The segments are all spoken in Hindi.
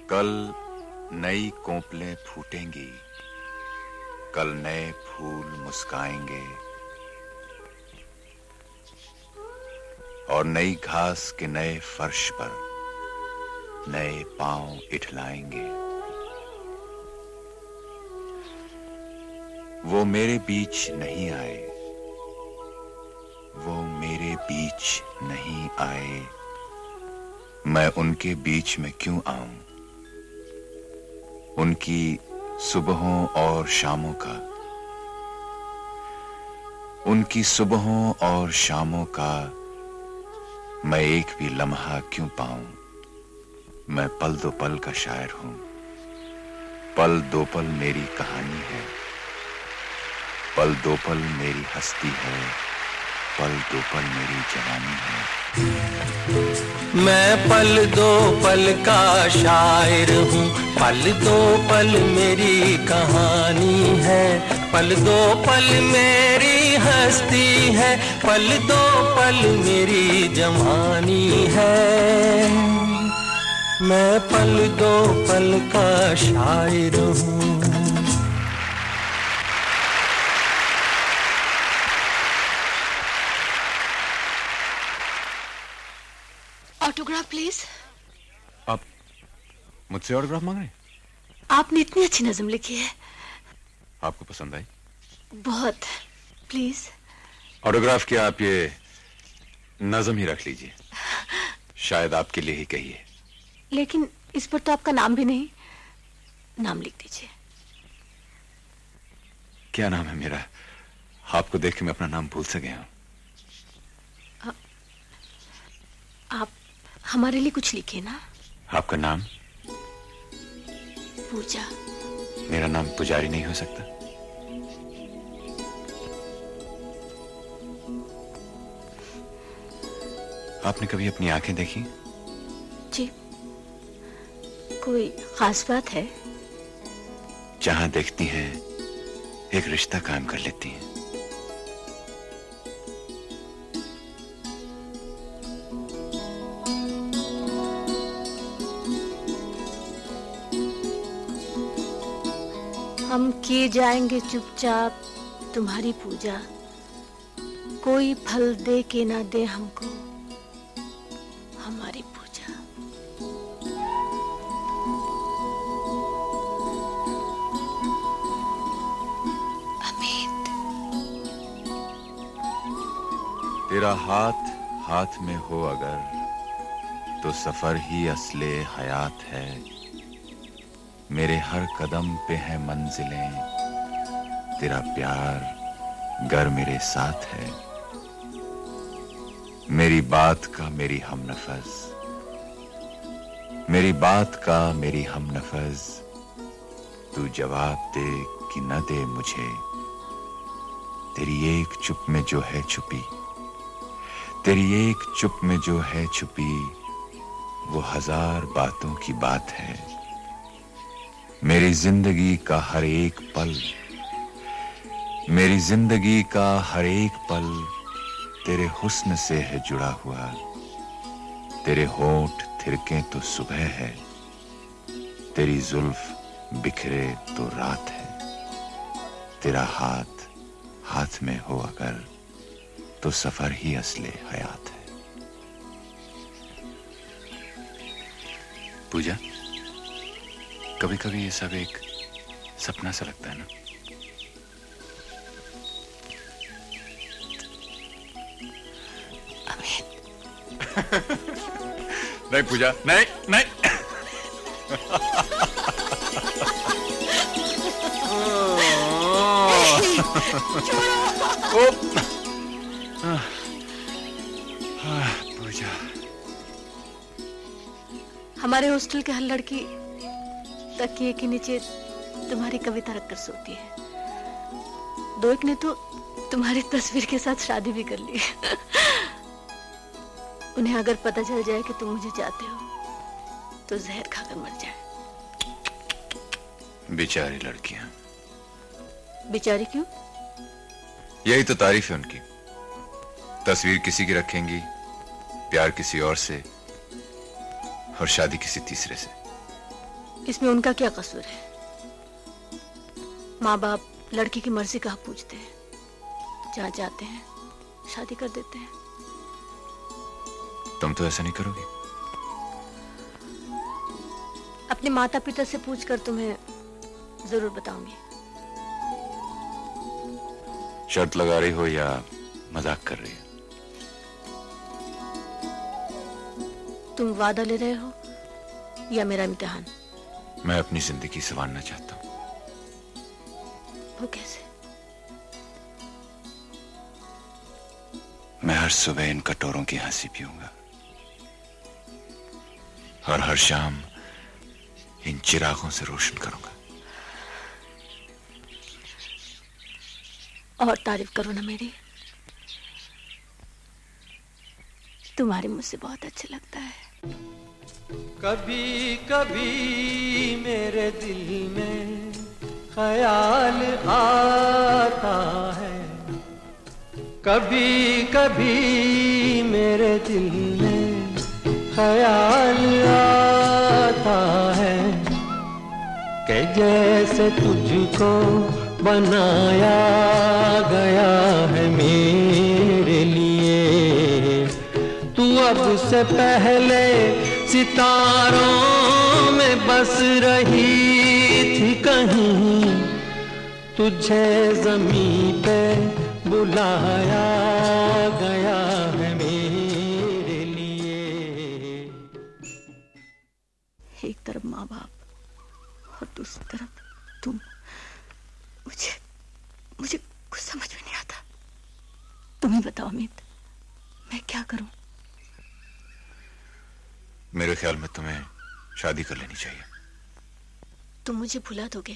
कल नई कोपलें फूटेंगी, कल नए फूल मुस्काएंगे और नई घास के नए फर्श पर नए पांव इठलाएंगे। वो मेरे बीच नहीं आए, वो मेरे बीच नहीं आए, मैं उनके बीच में क्यों आऊं? उनकी सुबहों और शामों का, उनकी सुबहों और शामों का मैं एक भी लम्हा क्यों पाऊं? मैं पल दो पल का शायर हूं, पल दो पल मेरी कहानी है, पल दो पल मेरी हस्ती है, पल दो पल मेरी जवानी है। मैं पल दो पल का शायर हूँ, पल दो पल मेरी कहानी है, पल दो पल मेरी हस्ती है, पल दो पल मेरी जवानी है। मैं पल दो पल का शायर हूँ। Autograph please. आप मुझसे ऑटोग्राफ मांग रहे हैं? आपने इतनी अच्छी नज़म लिखी है। आपको पसंद आई? बहुत। प्लीज ऑटोग्राफ क्या, आप ये नज़म ही रख लीजिए, शायद आपके लिए ही कही है। लेकिन इस पर तो आपका नाम भी नहीं। नाम लिख दीजिए। क्या नाम है मेरा? आपको देख के मैं अपना नाम भूल सा गया हूं। आप हमारे लिए कुछ लिखिए ना। आपका नाम? पूजा। मेरा नाम पुजारी नहीं हो सकता? आपने कभी अपनी आंखें देखी? जी। कोई खास बात है? जहां देखती हैं एक रिश्ता कायम कर लेती हैं। हम किए जाएंगे चुपचाप तुम्हारी पूजा, कोई फल दे के ना दे हमको हमारी पूजा। अमित। तेरा हाथ हाथ में हो अगर तो सफर ही असले हयात है। मेरे हर कदम पे है मंजिलें, तेरा प्यार गर मेरे साथ है। मेरी बात का मेरी हमनफज, मेरी बात का मेरी हमनफज, तू जवाब दे कि न दे मुझे। तेरी एक चुप में जो है छुपी, तेरी एक चुप में जो है छुपी, वो हजार बातों की बात है। मेरी जिंदगी का हर एक पल, मेरी जिंदगी का हर एक पल तेरे हुस्न से है जुड़ा हुआ। तेरे होंठ थिरके तो सुबह है, तेरी जुल्फ बिखरे तो रात है। तेरा हाथ हाथ में हो अगर तो सफर ही असले हयात है। पूजा, कभी कभी ये सब एक सपना सा लगता है ना? अमित। नहीं पूजा, नहीं नहीं। पूजा, हमारे हॉस्टल के हर लड़की तकिए के नीचे तुम्हारी कविता रखकर सोती है। दो एक ने तो तुम्हारी तस्वीर के साथ शादी भी कर ली। उन्हें अगर पता चल जाए कि तुम मुझे चाहते हो तो जहर खाकर मर जाए। बेचारी लड़कियां। बेचारी क्यों? यही तो तारीफ है उनकी। तस्वीर किसी की रखेंगी, प्यार किसी और से, और शादी किसी तीसरे से। इसमें उनका क्या कसूर है? माँ बाप लड़की की मर्जी कहाँ पूछते हैं, जहाँ जाते हैं शादी कर देते हैं। तुम तो ऐसा नहीं करोगी? अपने माता पिता से पूछकर तुम्हें जरूर बताऊंगी। शर्त लगा रही हो या मजाक कर रही हो? तुम वादा ले रहे हो या मेरा इम्तिहान? मैं अपनी जिंदगी संवारना चाहता हूं। वो कैसे? मैं हर सुबह इन कटोरों की हंसी पीऊंगा और हर शाम इन चिरागों से रोशन करूंगा। और तारीफ करो ना मेरी, तुम्हारे मुझसे बहुत अच्छा लगता है। कभी कभी मेरे दिल में ख्याल आता है, कभी कभी मेरे दिल में ख्याल आता है कि जैसे तुझको बनाया गया है मेरे लिए, तू अब से पहले सितारों में बस रही थी कहीं, तुझे ज़मीं पे बुलाया गया है मेरे लिए। एक तरफ माँ बाप और दूसरी तरफ तुम। मुझे कुछ समझ में नहीं आता। तुम ही बताओ अमित, मैं क्या करूं? मेरे ख्याल में तुम्हें शादी कर लेनी चाहिए। तुम मुझे भुला दोगे?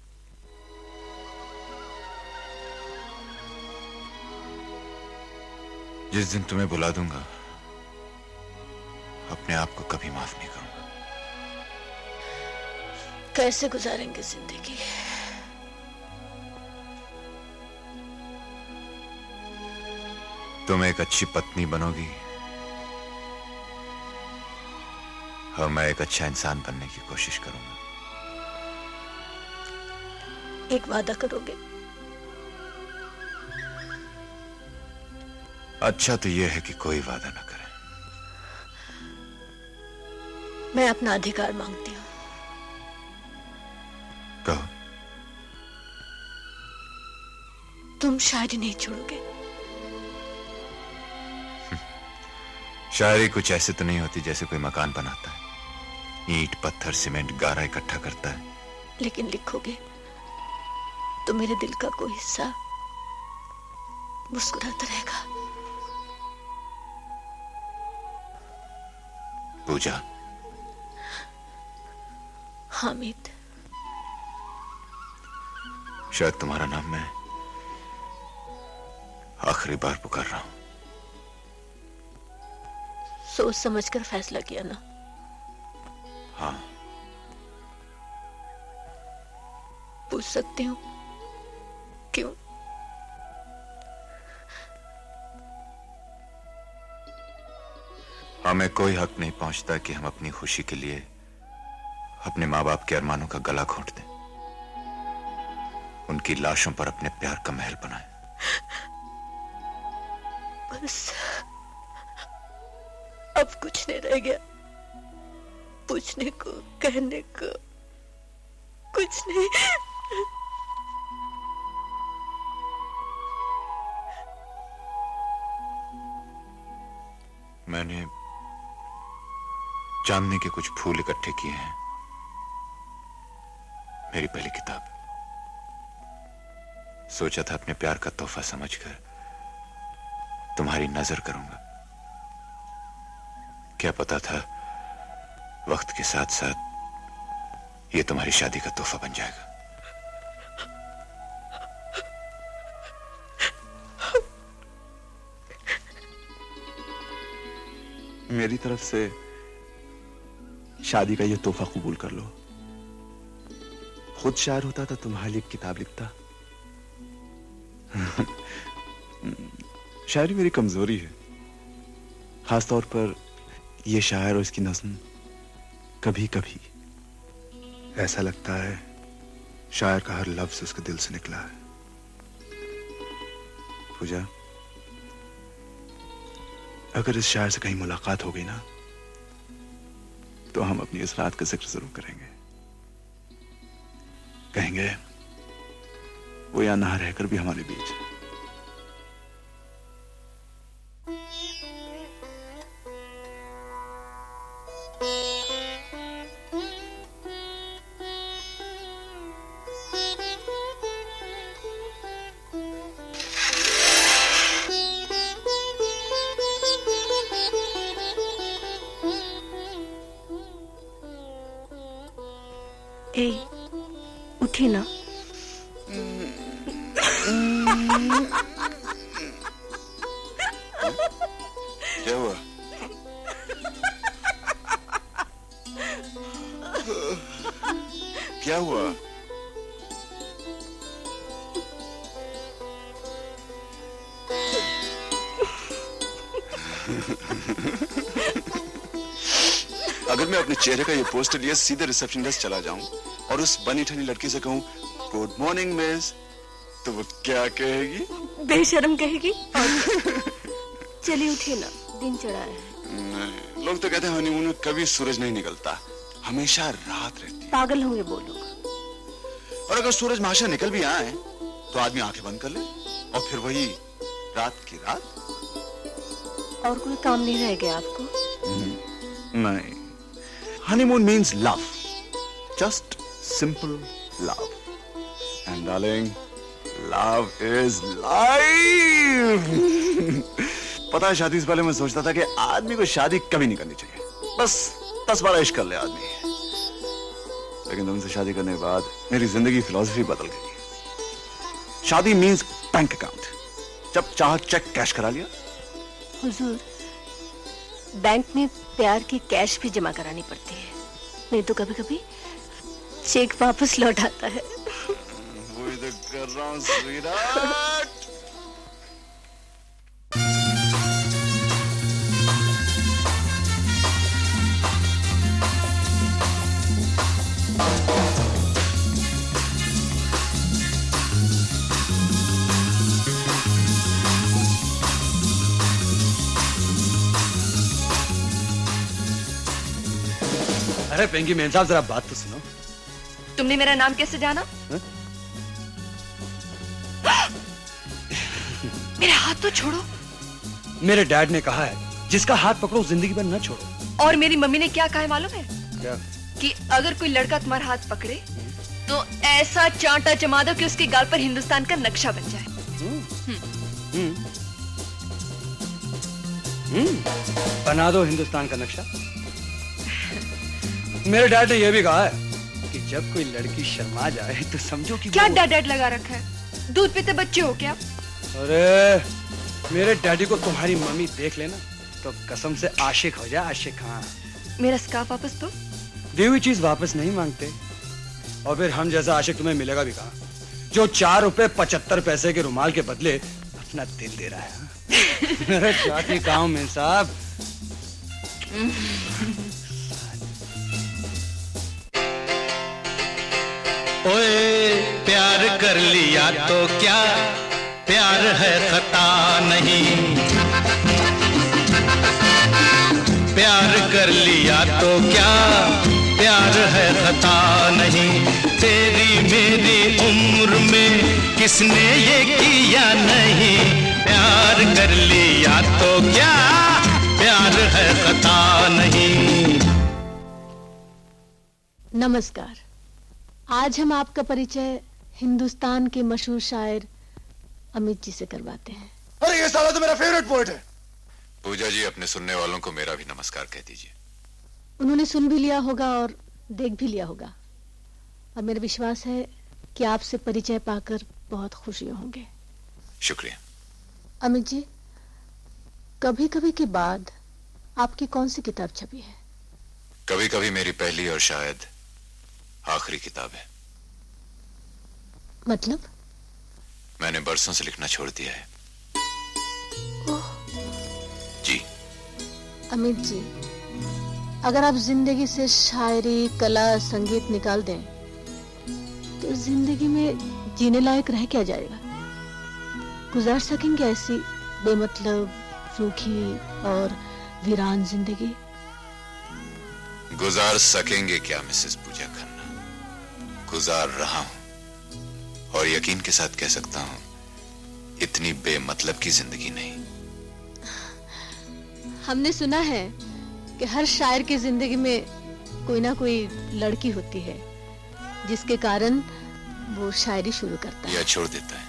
जिस दिन तुम्हें भुला दूंगा, अपने आप को कभी माफ नहीं करूंगा। कैसे गुजारेंगे जिंदगी? तुम एक अच्छी पत्नी बनोगी और मैं एक अच्छा इंसान बनने की कोशिश करूंगा। एक वादा करोगे? अच्छा तो यह है कि कोई वादा ना करे। मैं अपना अधिकार मांगती हूँ। कहो। तुम शायरी नहीं छोड़ोगे? शायरी कुछ ऐसे तो नहीं होती जैसे कोई मकान बनाता है, ईंट पत्थर सीमेंट गारा इकट्ठा करता है। लेकिन लिखोगे तो मेरे दिल का कोई हिस्सा मुस्कुराता रहेगा। पूजा। हामिद। शायद तुम्हारा नाम मैं आखिरी बार पुकार रहा हूं। सोच समझकर फैसला किया ना? हाँ। पूछ सकती हूँ क्यों? हमें कोई हक नहीं पहुंचता कि हम अपनी खुशी के लिए अपने माँ बाप के अरमानों का गला घोंट दें, उनकी लाशों पर अपने प्यार का महल बनाएं। बस अब कुछ नहीं रह गया, पूछने को कहने को कुछ नहीं। मैंने चांदनी के कुछ फूल इकट्ठे किए हैं, मेरी पहली किताब। सोचा था अपने प्यार का तोहफा समझकर तुम्हारी नजर करूंगा। क्या पता था वक्त के साथ साथ ये तुम्हारी शादी का तोहफा बन जाएगा। मेरी तरफ से शादी का ये तोहफा कबूल कर लो। खुद शायर होता था, तुम्हारे लिए किताब लिखता। शायरी मेरी कमजोरी है, खासतौर पर ये शायर और इसकी नज़्म कभी कभी ऐसा लगता है शायर का हर लफ्ज उसके दिल से निकला है। पूजा, अगर इस शायर से कहीं मुलाकात हो गई ना, तो हम अपनी इस रात का जिक्र जरूर करेंगे। कहेंगे वो यहां ना रहकर भी हमारे बीच है। ए, उठी ना। क्या हुआ? क्या हुआ? अगर मैं अपने चेहरे का ये पोस्टर लिए सीधे रिसेप्शन डेस्क चला जाऊं और उस बनी ठनी लड़की से कहूं गुड मॉर्निंग मिस, तो वो क्या कहेगी? बेशर्म कहेगी। चलिए उठिए ना, दिन चढ़ा है। नहीं, लोग तो कहते हैं हनीमून में कभी सूरज नहीं निकलता, हमेशा रात रहती है। पागल होंगे वो लोग। और अगर सूरज महाशय निकल भी आए तो आदमी आंखें बंद कर ले और फिर वही रात की रात। और कोई काम नहीं रह गया आपको? नहीं, honeymoon means love, just simple love, and darling, love is life. पता है, शादी से पहले मैं सोचता था कि आदमी को शादी कभी नहीं करनी चाहिए, बस 10-12 इश्क कर ले आदमी। लेकिन तुमसे शादी करने के बाद मेरी जिंदगी फिलॉसफी बदल गई। शादी मीन्स बैंक अकाउंट, जब चाह चेक कैश करा लिया। हुजूर, बैंक में प्यार की कैश भी जमा करानी पड़ती है, नहीं तो कभी कभी चेक वापस लौट आता है। वो इधर कर रहा हूं स्वीटहार्ट। अरे पेंगी मेन साहब, जरा बात तो सुनो। तुमने मेरा नाम कैसे जाना? मेरा हाथ तो छोड़ो। मेरे डैड ने कहा है जिसका हाथ पकड़ो जिंदगी भर न छोड़ो। और मेरी मम्मी ने क्या कहा है मालूम है? क्या? कि अगर कोई लड़का तुम्हारा हाथ पकड़े तो ऐसा चांटा जमा दो कि उसके गाल पर हिंदुस्तान का नक्शा बन जाए। बना दो हिंदुस्तान का नक्शा। मेरे डैड ने यह भी कहा है कि जब कोई लड़की शर्मा जाए तो समझो कि क्या डैड लगा रखा है? दूध पीते बच्चे हो क्या? अरे मेरे डैडी को तुम्हारी मम्मी देख लेना तो कसम से आशिक हो जाए, आशिक। हाँ, मेरा स्कार्फ वापस दो। दी हुई चीज वापस नहीं मांगते। और फिर हम जैसा आशिक तुम्हें मिलेगा भी कहाँ, जो 4 रुपए 75 पैसे के रुमाल के बदले अपना दिल दे रहा है। अरे चाहती काम में साहब। ओए प्यार कर लिया तो क्या, प्यार है खता नहीं। प्यार कर लिया तो क्या, प्यार है खता नहीं। तेरी मेरी उम्र में किसने ये किया नहीं। प्यार कर लिया तो क्या, प्यार है खता नहीं। नमस्कार, आज हम आपका परिचय हिंदुस्तान के मशहूर शायर अमित जी से करवाते हैं। अरे ये साला तो मेरा फेवरेट पोएट है। पूजा जी, अपने सुनने वालों को मेरा भी नमस्कार कह दीजिए। उन्होंने सुन भी लिया होगा और देख भी लिया होगा, और मेरा विश्वास है कि आपसे परिचय पाकर बहुत खुशी होंगे। शुक्रिया। अमित जी, कभी कभी के बाद आपकी कौन सी किताब छपी है? कभी कभी मेरी पहली और शायद आखिरी किताब है। मतलब? मैंने बरसों से लिखना छोड़ दिया है। जी। अमित जी, अगर आप जिंदगी से शायरी, कला, संगीत निकाल दें तो जिंदगी में जीने लायक रह क्या जाएगा? गुजार सकेंगे ऐसी बेमतलब, रूखी और वीरान जिंदगी? गुजार सकेंगे क्या मिसेस पूजा खन्ना? गुजार रहा हूं और यकीन के साथ कह सकता हूं, इतनी बेमतलब की जिंदगी नहीं। हमने सुना है कि हर शायर की जिंदगी में कोई ना कोई लड़की होती है जिसके कारण वो शायरी शुरू करता है या छोड़ देता है।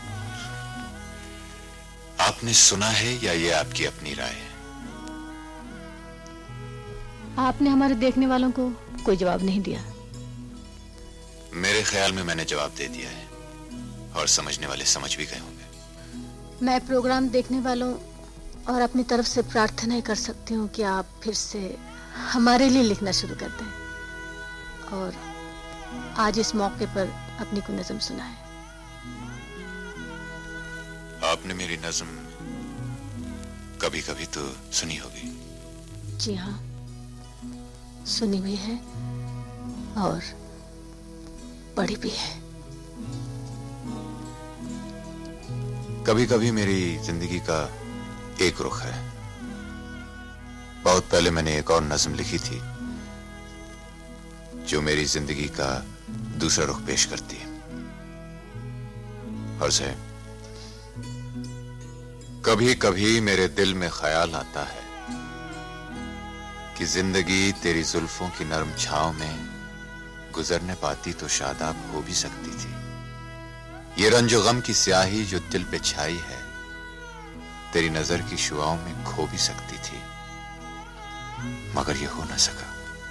आपने सुना है या ये आपकी अपनी राय है? आपने हमारे देखने वालों को कोई जवाब नहीं दिया। मेरे ख्याल में मैंने जवाब दे दिया है और समझने वाले समझ भी गए होंगे। मैं प्रोग्राम देखने वालों और अपनी तरफ से प्रार्थना कर सकती हूँ कि आप फिर से हमारे लिए लिखना शुरू कर दें और आज इस मौके पर अपनी कोई नज़म सुनाएं। आपने मेरी नज़म कभी कभी तो सुनी होगी। जी हाँ, सुनी भी है और पढ़ी भी है। कभी कभी मेरी जिंदगी का एक रुख है। बहुत पहले मैंने एक और नज़म लिखी थी जो मेरी जिंदगी का दूसरा रुख पेश करती है। और से कभी कभी मेरे दिल में ख्याल आता है कि जिंदगी तेरी जुल्फों की नरम छांव में गुजरने पाती तो शादाब हो भी सकती थी। ये रंज गम की स्याही जो दिल पे छाई है तेरी नजर की शुआओं में खो भी सकती थी, मगर ये हो न सका।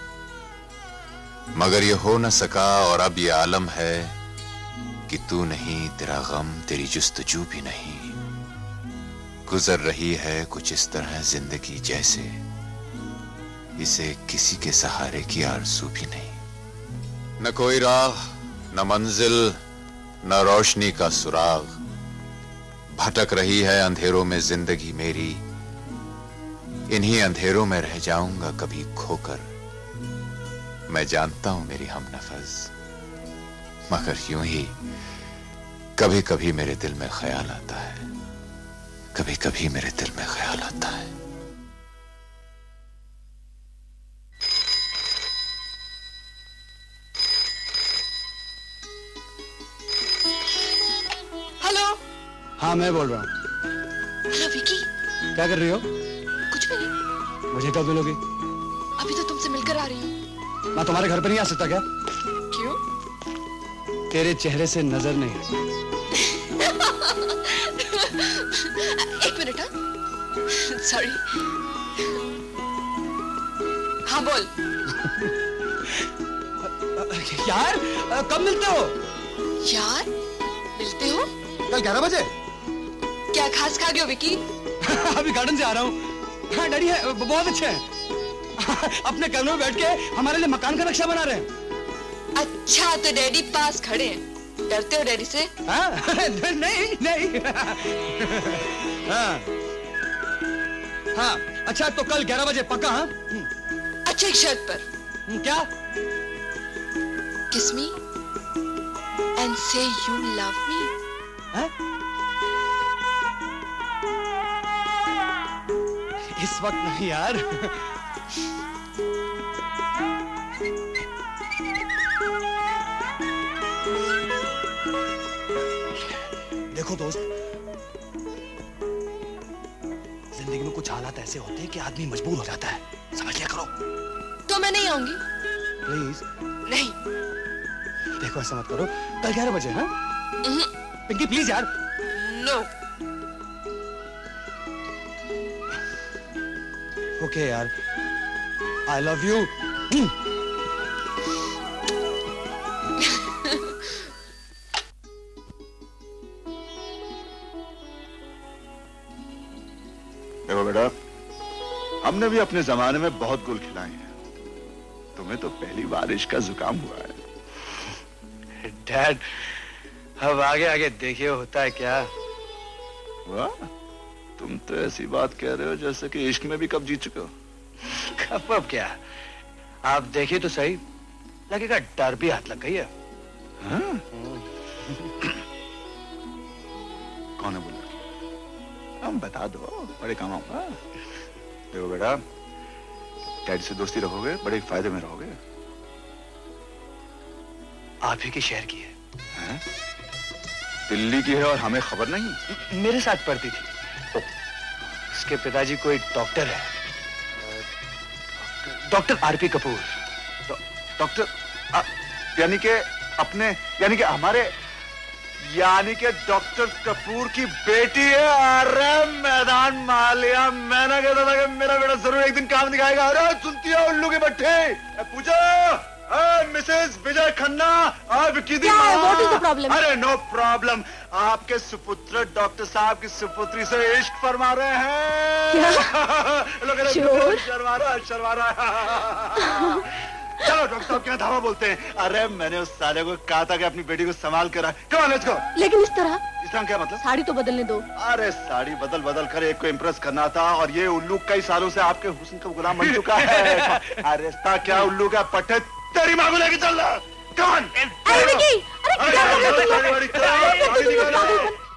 मगर ये हो न सका और अब ये आलम है कि तू नहीं, तेरा गम, तेरी जुस्तजू भी नहीं। गुजर रही है कुछ इस तरह जिंदगी जैसे इसे किसी के सहारे की आरज़ू भी नहीं। न कोई राह, न मंजिल, न रोशनी का सुराग। भटक रही है अंधेरों में जिंदगी मेरी। इन्हीं अंधेरों में रह जाऊंगा कभी खोकर। मैं जानता हूं मेरी हमनफज, मगर यूं ही कभी कभी मेरे दिल में ख्याल आता है। कभी कभी मेरे दिल में ख्याल आता है। हेलो। हाँ, मैं बोल रहा हूँ। हेलो विकी। क्या कर रही हो? कुछ भी नहीं। मुझे कब मिलोगी? अभी तो तुमसे मिलकर आ रही हूँ। मैं तुम्हारे घर पर नहीं आ सकता क्या? क्यों? तेरे चेहरे से नजर नहीं हटती। एक मिनट। सॉरी। हाँ बोल। यार, कब मिलते हो? यार, मिलते हो? कल 11 बजे। क्या खास खा गए हो विकी? अभी गार्डन से आ रहा हूँ। हाँ, डैडी है, बहुत अच्छे हैं। अपने कमरे में बैठ के हमारे लिए मकान का नक्शा बना रहे हैं। अच्छा, तो डैडी पास खड़े हैं। डरते हो डैडी से? हाँ? नहीं नहीं। हाँ हाँ, अच्छा तो कल 11 बजे पक्का? हाँ, अच्छा, एक शर्त पर। क्या? Kiss me and say you love me. इस वक्त नहीं यार। देखो दोस्त, जिंदगी में कुछ हालात ऐसे होते हैं कि आदमी मजबूर हो जाता है, समझ लिया करो। तो मैं नहीं आऊंगी। प्लीज। नहीं। देखो ऐसा मत करो, कल 11 बजे। हाँ पिंकी प्लीज यार। नो। ओके यार, आई लव यू। देखो बेटा, हमने भी अपने जमाने में बहुत गुल खिलाए हैं। तुम्हें तो पहली बारिश का जुकाम हुआ है। डैड, अब आगे आगे देखिए होता है क्या। वाह, तुम तो ऐसी बात कह रहे हो जैसे कि इश्क में भी कब जीत चुके हो। अब क्या, आप देखिए तो सही, लगेगा डर भी हाथ लग गई है। हाँ? कौन है बोला? हम बता दो, बड़े काम आऊंगा। देखो बेटा, डैडी से दोस्ती रखोगे, बड़े फायदे में रहोगे। आप ही के शहर की है। हैं? दिल्ली की है और हमें खबर नहीं? मेरे साथ पढ़ती थी। उसके पिताजी कोई डॉक्टर है, डॉक्टर आरपी कपूर। डॉक्टर यानी कि अपने, यानी कि हमारे, यानी कि डॉक्टर कपूर की बेटी है। अरे मैदान मालिया, मैंने कहता था कि मेरा बेटा जरूर एक दिन काम दिखाएगा। अरे सुनती है उल्लू के बट्टे, पूछो मिसेस विजय खन्ना, विक्की दी माँ। What is the problem? अरे नो प्रॉब्लम, आपके सुपुत्र डॉक्टर साहब की सुपुत्री से इश्क फरमा रहे हैं। शर्मा रहा चलो डॉक्टर साहब क्या धावा बोलते हैं। अरे मैंने उस साले को कहा था कि अपनी बेटी को संभाल कर रहा। Come on let's go. लेकिन इस तरह क्या मतलब? साड़ी तो बदलने दो। अरे साड़ी बदल बदल कर एक को इम्प्रेस करना था, और ये उल्लू कई सालों से आपके हुस्न का गुलाम बन चुका है। अरे क्या उल्लू का पट्टे तेरी माँ को लेके चल रहा। कौन? अरे विकी, अरे क्या कर रहे हो तुम लोग?